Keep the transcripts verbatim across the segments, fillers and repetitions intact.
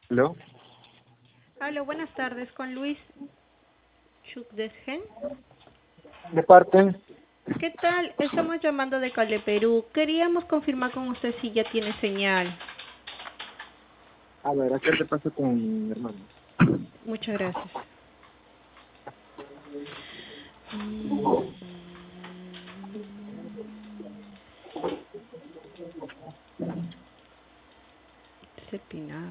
¿Aló? Hola, buenas tardes, con Luis Chukdesgen. ¿De parte? ¿Qué tal? Estamos llamando de Cale, Perú. Queríamos confirmar con usted si ya tiene señal. A ver, ¿a qué te pasa con mi hermano? Muchas gracias. Mm, Cepinar.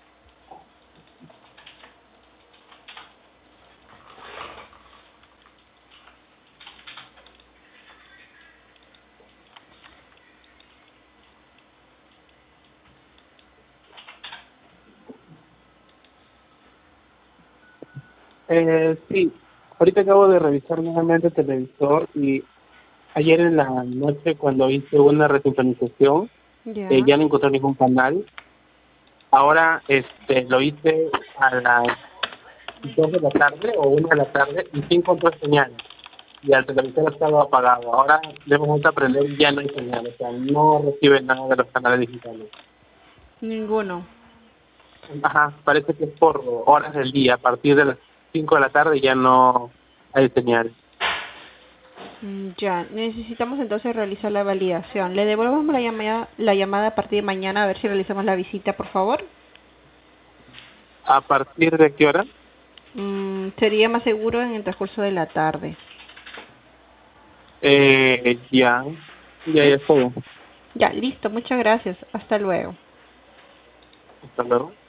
Eh, sí, ahorita acabo de revisar nuevamente el televisor y ayer en la noche cuando hice una resincronización eh, Ya. ya no encontré ningún canal. Ahora este lo hice a las dos de la tarde o una de la tarde y sí encontré señal. Y el televisor estaba apagado. Ahora debo vuelto a prender y ya no hay señal. O sea, no recibe nada de los canales digitales. Ninguno. Ajá, parece que es por horas del día. A partir de las cinco de la tarde ya no hay señal. Mm, Ya, necesitamos entonces realizar la validación. Le devolvemos la llamada, la llamada a partir de mañana a ver si realizamos la visita, por favor. ¿A partir de qué hora? Mm, sería más seguro en el transcurso de la tarde. Eh, ya, ya, ¿Sí? ya es todo. Ya, listo. Muchas gracias. Hasta luego. Hasta luego.